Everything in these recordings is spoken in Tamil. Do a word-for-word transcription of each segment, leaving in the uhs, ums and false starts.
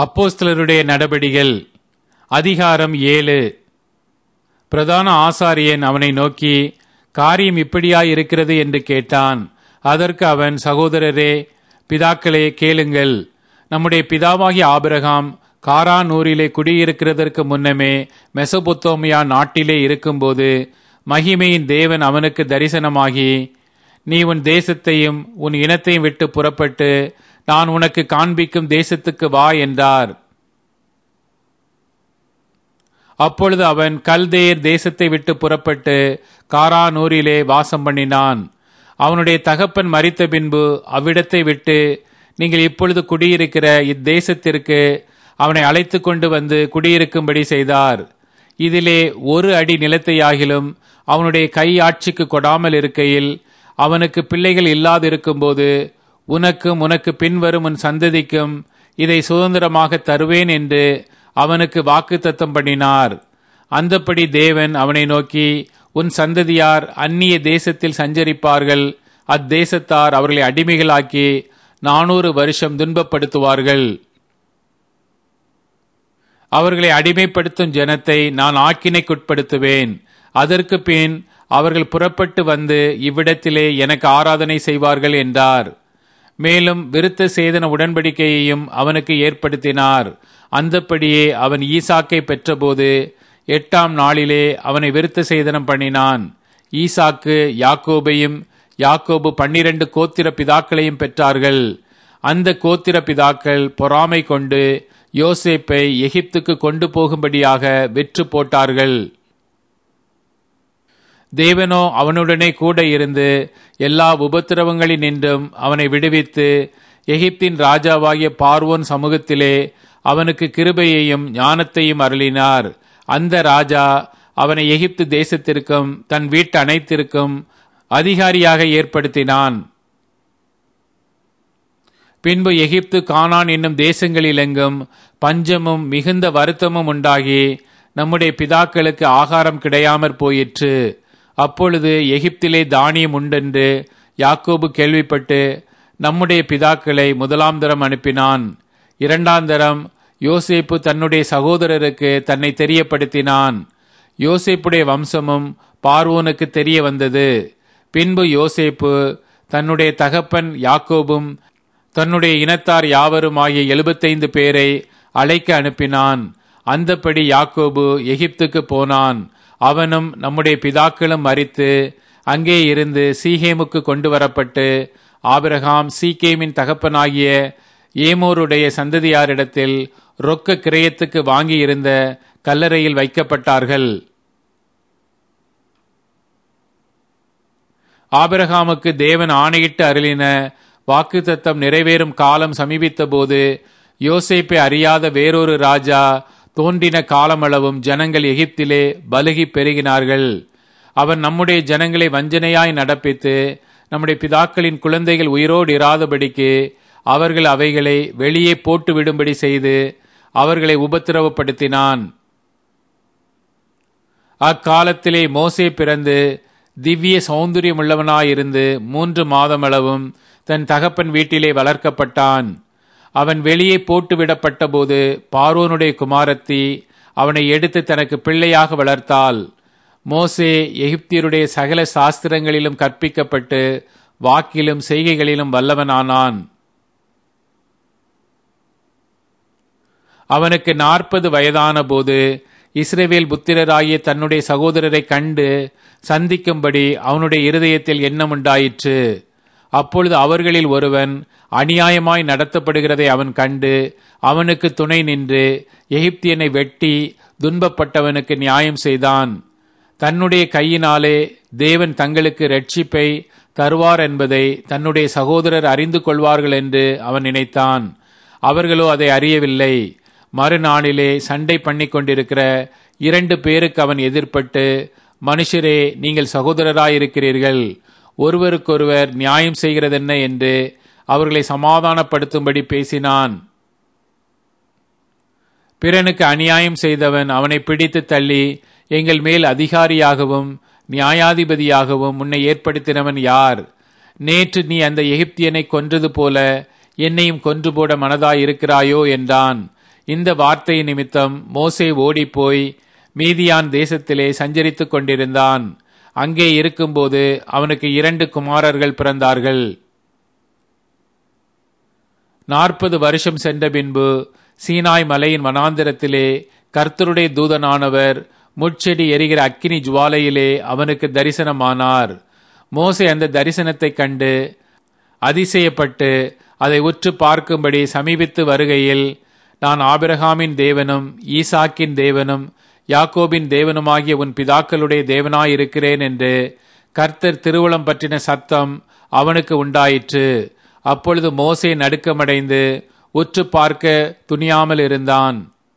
அப்போஸ்தலருடைய நடபடிகள் அதிகாரம் ஏழு. பிரதான ஆசாரியன் அவனை நோக்கி, காரியம் இப்படியாயிருக்கிறது என்று கேட்டான். அதற்கு அவன், சகோதரரே, பிதாக்களே, கேளுங்கள். நம்முடைய பிதாவாகிய ஆபிரகாம் காரானூரிலே குடியிருக்கிறதற்கு முன்னமே மெசொப்பொத்தோமியா நாட்டிலே இருக்கும்போது மகிமையின் தேவன் அவனுக்கு தரிசனமாகி, நீ உன் தேசத்தையும் உன் இனத்தையும் விட்டு புறப்பட்டு நான் உனக்கு காண்பிக்கும் தேசத்துக்கு வா என்றார். அப்பொழுது அவன் கல்தேயர் தேசத்தை விட்டு புறப்பட்டு காரானூரிலே வாசம் பண்ணினான். அவனுடைய தகப்பன் மரித்த பின்பு அவ்விடத்தை விட்டு, நீங்கள் இப்பொழுது குடியிருக்கிற இத்தேசத்திற்கு அவனை அழைத்து கொண்டு வந்து குடியிருக்கும்படி செய்தார். இதிலே ஒரு அடி நிலத்தையாகிலும் அவனுடைய கை ஆட்சிக்கு கொடாமல் இருக்கையில், அவனுக்கு பிள்ளைகள் இல்லாதிருக்கும்போது உனக்கும் உனக்கு பின்வரும் உன் சந்ததிக்கும் இதை சுதந்திரமாக தருவேன் என்று அவனுக்கு வாக்குத்தத்தம் பண்ணினார். அந்தப்படி தேவன் அவனை நோக்கி, உன் சந்ததியார் அந்நிய தேசத்தில் சஞ்சரிப்பார்கள். அத்தேசத்தார் அவர்களை அடிமைகளாக்கி நானூறு வருஷம் துன்பப்படுத்துவார்கள். அவர்களை அடிமைப்படுத்தும் ஜனத்தை நான் ஆக்கினைக்குட்படுத்துவேன். அதற்கு பின் அவர்கள் புறப்பட்டு வந்து இவ்விடத்திலே எனக்கு ஆராதனை செய்வார்கள் என்றார். மேலும் விருத்த சேதன உடன்படிக்கையையும் அவனுக்கு ஏற்படுத்தினார். அந்தப்படியே அவன் ஈசாக்கை பெற்றபோது எட்டாம் நாளிலே அவனை விருத்த சேதனம் பண்ணினான். ஈசாக்கு யாக்கோபையும், யாக்கோபு பன்னிரண்டு கோத்திர பிதாக்களையும் பெற்றார்கள். அந்த கோத்திர பிதாக்கள் பொறாமை கொண்டு யோசேப்பை எகிப்துக்கு கொண்டு போகும்படியாக வெற்று போட்டார்கள். தேவனோ அவனுடனே கூட இருந்து எல்லா உபத்திரவங்களினின்றும் அவனை விடுவித்து எகிப்தின் ராஜாவாகிய பார்வோன் சமூகத்திலே அவனுக்கு கிருபையையும் ஞானத்தையும் அருளினார். அந்த ராஜா அவனை எகிப்து தேசத்திற்கும் தன் வீட்டு அனைத்திற்கும் அதிகாரியாக ஏற்படுத்தினான். பின்பு எகிப்து, கானான் என்னும் தேசங்களிலெங்கும் பஞ்சமும் மிகுந்த வருத்தமும் உண்டாகி நம்முடைய பிதாக்களுக்கு ஆகாரம் கிடையாமற் போயிற்று. அப்பொழுது எகிப்திலே தானியம் உண்டென்று யாக்கோபு கேள்விப்பட்டு நம்முடைய பிதாக்களை முதலாம் தரம் அனுப்பினான். இரண்டாம் தரம் யோசேப்பு தன்னுடைய சகோதரருக்கு தன்னை தெரியப்படுத்தினான். யோசேப்புடைய வம்சமும் பார்வோனுக்கு தெரிய வந்தது. பின்பு யோசேப்பு தன்னுடைய தகப்பன் யாக்கோபும் தன்னுடைய இனத்தார் யாவரும் ஆகிய எழுபத்தைந்து பேரை அழைக்க அனுப்பினான். அந்தப்படி யாக்கோபு எகிப்துக்கு போனான். அவனும் நம்முடைய பிதாக்களும் மரித்து அங்கே இருந்து சீகேமுக்கு கொண்டு வரப்பட்டு ஆபிரகாம் சீகேமின் தகப்பனாகிய ஏமோருடைய சந்ததியாரிடத்தில் ரொக்க கிரயத்துக்கு வாங்கியிருந்த கல்லறையில் வைக்கப்பட்டார்கள். ஆபிரகாமுக்கு தேவன் ஆணையிட்டு அருளின வாக்குத்தத்தம் நிறைவேறும் காலம் சமீபித்த போது யோசேப்பை அறியாத வேறொரு ராஜா தோன்றின காலமளவும் ஜனங்கள் எகிப்திலே பலுகி பெருகினார்கள். அவன் நம்முடைய ஜனங்களை வஞ்சனையாய் நடப்பித்து நம்முடைய பிதாக்களின் குழந்தைகள் உயிரோடு இராதபடிக்கு அவர்கள் அவைகளை வெளியே போட்டு விடும்படி செய்து அவர்களை உபத்திரவப்படுத்தினான். அக்காலத்திலே மோசே பிறந்து திவ்ய சௌந்தரியமுள்ளவனாயிருந்து மூன்று மாதமளவும் தன் தகப்பன் வீட்டிலே வளர்க்கப்பட்டான். அவன் வெளியே போட்டு விடப்பட்ட போது பார்வோனுடைய குமாரத்தி அவனை எடுத்து தனக்கு பிள்ளையாக வளர்த்தாள். மோசே எகிப்தியருடைய சகல சாஸ்திரங்களிலும் கற்பிக்கப்பட்டு வாக்கிலும் செய்கைகளிலும் வல்லவனானான். அவனுக்கு நாற்பது வயதான போது இஸ்ரவேல் புத்திரராகிய தன்னுடைய சகோதரரை கண்டு சந்திக்கும்படி அவனுடைய இருதயத்தில் எண்ணம் உண்டாயிற்று. அப்பொழுது அவர்களில் ஒருவன் அநியாயமாய் நடத்தப்படுகிறதை அவன் கண்டு அவனுக்கு துணை நின்று எகிப்தியனை வெட்டி துன்பப்பட்டவனுக்கு நியாயம் செய்தான். தன்னுடைய கையினாலே தேவன் தங்களுக்கு இரட்சிப்பை தருவார் என்பதை தன்னுடைய சகோதரர் அறிந்து கொள்வார்கள் என்று அவன் நினைத்தான். அவர்களோ அதை அறியவில்லை. மறுநாளிலே சண்டை பண்ணி கொண்டிருக்கிற இரண்டு பேருக்கு அவன் எதிர்பட்டு, மனுஷரே, நீங்கள் சகோதரராயிருக்கிறீர்கள், ஒருவருக்கொருவர் நியாயம் செய்கிறதென்ன என்று அவர்களை சமாதானப்படுத்தும்படி பேசினான். பிறனுக்கு அநியாயம் செய்தவன் அவனை பிடித்து தள்ளி, எங்கள் மேல் அதிகாரியாகவும் நியாயாதிபதியாகவும் உன்னை ஏற்படுத்தினவன் யார்? நேற்று நீ அந்த எகிப்தியனை கொன்றது போல என்னையும் கொன்று போட மனதாயிருக்கிறாயோ என்றான். இந்த வார்த்தை நிமித்தம் மோசே ஓடிப்போய் மீதியான் தேசத்திலே சஞ்சரித்துக் கொண்டிருந்தான். அங்கே இருக்கும்போது அவனுக்கு இரண்டு குமாரர்கள் பிறந்தார்கள். நாற்பது வருஷம் சென்ற பின்பு சீனாய் மலையின் வனாந்திரத்திலே கர்த்தருடைய தூதனானவர் முட்செடி எரிகிற அக்கினி ஜுவாலையிலே அவனுக்கு தரிசனமானார். மோசே அந்த தரிசனத்தைக் கண்டு அதிசயப்பட்டு அதை உற்று பார்க்கும்படி சமீபித்து வருகையில், நான் ஆபிரகாமின் தேவனும் ஈசாக்கின் தேவனும் யாக்கோபின் தேவனுமாகிய உன் பிதாக்களுடைய தேவனாயிருக்கிறேன் என்று கர்த்தர் திருவுளம் பற்றின சத்தம் அவனுக்கு உண்டாயிற்று. அப்பொழுது மோசே நடுக்கமடைந்து உற்று பார்க்க துணியாமல் இருந்தான்.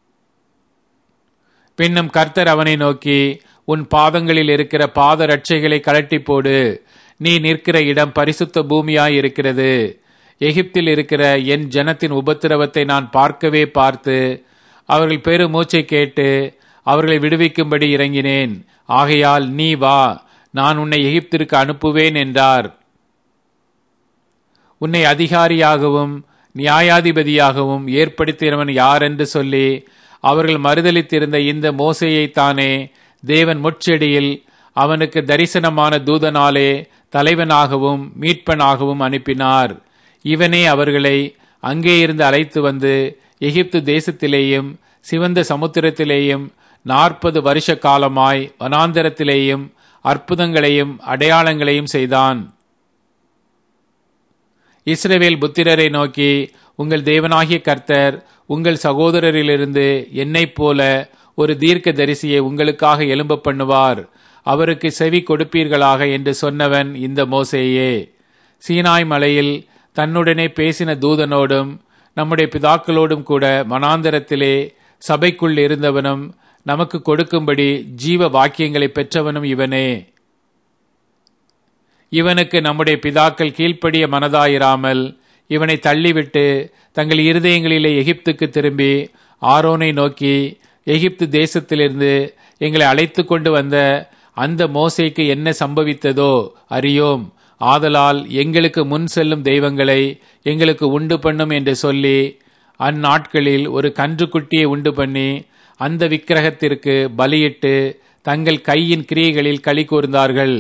பின்னும் கர்த்தர் அவனை நோக்கி, உன் பாதங்களில் இருக்கிற பாத ரட்சைகளை கழட்டி போடு, நீ நிற்கிற இடம் பரிசுத்த பூமியாய் இருக்கிறது. எகிப்தில் இருக்கிற என் ஜனத்தின் உபத்திரவத்தை நான் பார்க்கவே பார்த்து அவர்கள் பெரு மூச்சை கேட்டு அவர்களை விடுவிக்கும்படி இறங்கினேன். ஆகையால் நீ வா, நான் உன்னை எகிப்திற்கு அனுப்புவேன் என்றார். உன்னை அதிகாரியாகவும் நியாயாதிபதியாகவும் ஏற்படுத்தினவன் யார் என்று சொல்லி அவர்கள் மறுதலித்திருந்த இந்த மோசேயைத்தானே தேவன் முட்செடியில் அவனுக்கு தரிசனமான தூதனாலே தலைவனாகவும் மீட்பனாகவும் அனுப்பினார். இவனே அவர்களை அங்கே இருந்து அழைத்து வந்து எகிப்து தேசத்திலேயும் சிவந்த சமுத்திரத்திலேயும் நாற்பது வருஷ காலமாய் வனாந்தரத்திலேயும் அற்புதங்களையும் அடையாளங்களையும் செய்தான். இஸ்ரவேல் புத்திரரை நோக்கி, உங்கள் தேவனாகிய கர்த்தர் உங்கள் சகோதரரிலிருந்து என்னைப் போல ஒரு தீர்க்க தரிசியை உங்களுக்காக எழும்ப பண்ணுவார், அவருக்கு செவி கொடுப்பீர்களாக என்று சொன்னவன் இந்த மோசேயே. சீனாய் மலையில் தன்னுடனே பேசின தூதனோடும் நம்முடைய பிதாக்களோடும் கூட வனாந்தரத்திலே சபைக்குள் இருந்தவனும் நமக்கு கொடுக்கும்படி ஜீவ வாக்கியங்களை பெற்றவனும் இவனே. இவனுக்கு நம்முடைய பிதாக்கள் கீழ்ப்படிய மனதாயிராமல் இவனை தள்ளிவிட்டு தங்கள் இருதயங்களிலே எகிப்துக்கு திரும்பி ஆரோனை நோக்கி, எகிப்து தேசத்திலிருந்து எங்களை அழைத்து கொண்டு வந்த அந்த மோசேக்கு என்ன சம்பவித்ததோ அறியோம். ஆதலால் எங்களுக்கு முன் செல்லும் தெய்வங்களை எங்களுக்கு உண்டு பண்ணும் என்று சொல்லி அந்நாட்களில் ஒரு கன்றுக்குட்டியை உண்டு பண்ணி அந்த விக்கிரகத்திற்கு பலியிட்டு தங்கள் கையின் கிரியைகளில் களி கூர்ந்தார்கள்.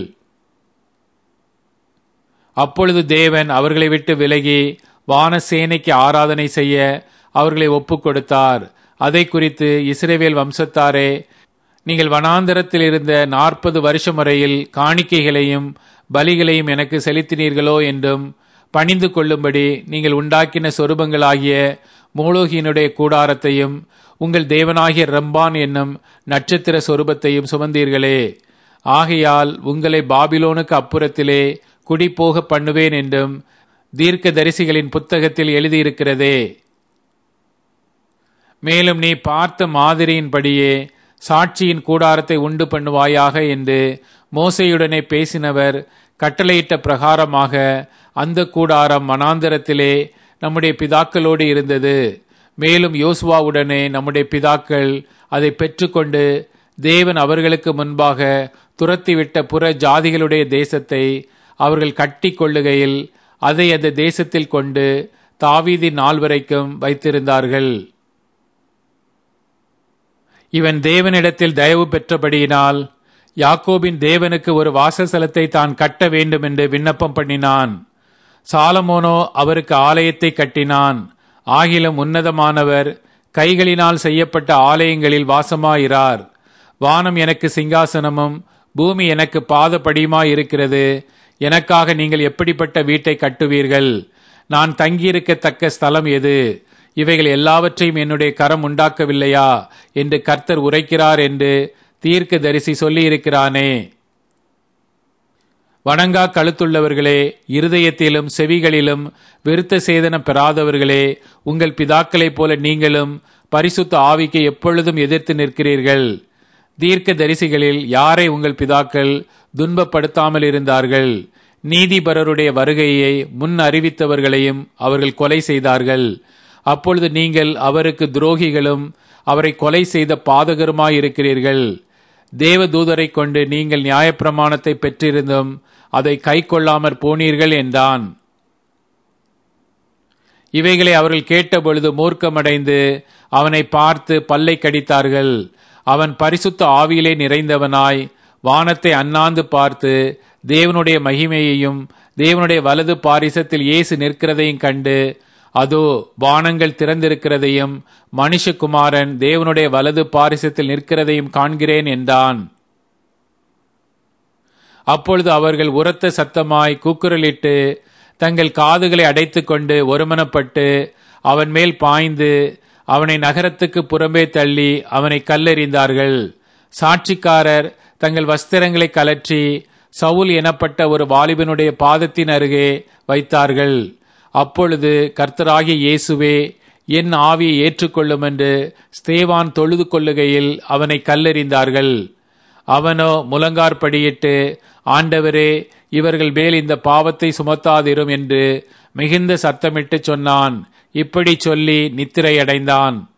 அப்பொழுது தேவன் அவர்களை விட்டு விலகி வானசேனைக்கு ஆராதனை செய்ய அவர்களை ஒப்புக் கொடுத்தார். அதை குறித்து இஸ்ரவேல் வம்சத்தாரே, நீங்கள் வனாந்தரத்தில் இருந்த நாற்பது வருஷம் வரையில் காணிக்கைகளையும் பலிகளையும் எனக்கு செலுத்தினீர்களோ என்றும், பணிந்து கொள்ளும்படி நீங்கள் உண்டாக்கின சொரூபங்களாகிய மோலோகியினுடைய கூடாரத்தையும் உங்கள் தேவனாகிய ரம்பான் என்னும் நட்சத்திர சொரூபத்தையும் சுமந்தீர்களே. ஆகையால் உங்களை பாபிலோனுக்கு அப்புறத்திலே குடிபோக பண்ணுவேன் என்றும் தீர்க்க தரிசிகளின் புத்தகத்தில் எழுதியிருக்கிறதே. மேலும் நீ பார்த்த மாதிரியின்படியே சாட்சியின் கூடாரத்தை உண்டு பண்ணுவாயாக என்று மோசேயுடனே பேசினவர் கட்டளையிட்ட பிரகாரமாக அந்த கூடாரம் வனாந்தரத்திலே நம்முடைய பிதாக்களோடு இருந்தது. மேலும் யோசுவாவுடனே நம்முடைய பிதாக்கள் அதை பெற்றுக்கொண்டு தேவன் அவர்களுக்கு முன்பாக துரத்திவிட்ட புற ஜாதிகளுடைய தேசத்தை அவர்கள் கட்டி கொள்ளுகையில் அதை அந்த தேசத்தில் கொண்டு தாவீதின் நாள் வரைக்கும் வைத்திருந்தார்கள். இவன் தேவனிடத்தில் தயவு பெற்றபடியினால் யாக்கோபின் தேவனுக்கு ஒரு வாசஸ்தலத்தை தான் கட்ட வேண்டும் என்று விண்ணப்பம் பண்ணினான். சாலமோனோ அவருக்கு ஆலயத்தை கட்டினான். ஆகிலும் உன்னதமானவர் கைகளினால் செய்யப்பட்ட ஆலயங்களில் வாசமாயிரார். வானம் எனக்கு சிங்காசனமும் பூமி எனக்கு பாதப்படியுமாய் இருக்கிறது. எனக்காக நீங்கள் எப்படிப்பட்ட வீட்டை கட்டுவீர்கள்? நான் தங்கியிருக்கத்தக்க ஸ்தலம் எது? இவைகள் எல்லாவற்றையும் என்னுடைய கரம் உண்டாக்கவில்லையா என்று கர்த்தர் உரைக்கிறார் என்று தீர்க்க தரிசி சொல்லியிருக்கிறானே. வணங்கா கழுத்துள்ளவர்களே, இருதயத்திலும் செவிகளிலும் விருத்த சேதனம் பெறாதவர்களே, உங்கள் பிதாக்களைப் போல நீங்களும் பரிசுத்த ஆவிக்கு எப்பொழுதும் எதிர்த்து நிற்கிறீர்கள். தீர்க்க தரிசிகளில் யாரை உங்கள் பிதாக்கள் துன்பப்படுத்தாமல் இருந்தார்கள்? நீதிபரருடைய வருகையை முன் அறிவித்தவர்களையும் அவர்கள் கொலை செய்தார்கள். அப்பொழுது நீங்கள் அவருக்கு துரோகிகளும் அவரை கொலை செய்த பாதகருமாயிருக்கிறீர்கள். தேவ தூதரை கொண்டு நீங்கள் நியாயப்பிரமாணத்தை பெற்றிருந்தும் அதை கை கொள்ளாமற் போனீர்கள் என்றான். இவைகளை அவர்கள் கேட்டபொழுது மூர்க்கமடைந்து அவனை பார்த்து பல்லை கடித்தார்கள். அவன் பரிசுத்த ஆவியிலே நிறைந்தவனாய் வானத்தை அண்ணாந்து பார்த்து தேவனுடைய மகிமையையும் தேவனுடைய வலது பாரிசத்தில் இயேசு நிற்கிறதையும் கண்டு, அதோ வானங்கள் திறந்திருக்கிறதையும் மனுஷகுமாரன் தேவனுடைய வலது பாரிசத்தில் நிற்கிறதையும் காண்கிறேன் என்றான். அப்பொழுது அவர்கள் உரத்த சத்தமாய் கூக்குரலிட்டு தங்கள் காதுகளை அடைத்துக் கொண்டு ஒருமனப்பட்டு அவன் மேல் பாய்ந்து அவனை நகரத்துக்கு புறம்பே தள்ளி அவனை கல்லெறிந்தார்கள். சாட்சிக்காரர் தங்கள் வஸ்திரங்களை கலற்றி சவுல் எனப்பட்ட ஒரு வாலிபனுடைய பாதத்தின் அருகே வைத்தார்கள். அப்பொழுது கர்த்தராகிய இயேசுவே, என் ஆவியை ஏற்றுக்கொள்ளும் என்று ஸ்தேவான் தொழுது கொள்ளுகையில் அவனை கல்லெறிந்தார்கள். அவனோ முழங்கார்படியிட்டு, ஆண்டவரே, இவர்கள் மேல் இந்த பாவத்தை சுமத்தாதிரும் என்று மிகுந்த சத்தமிட்டு சொன்னான். இப்படி சொல்லி நித்திரையடைந்தான்.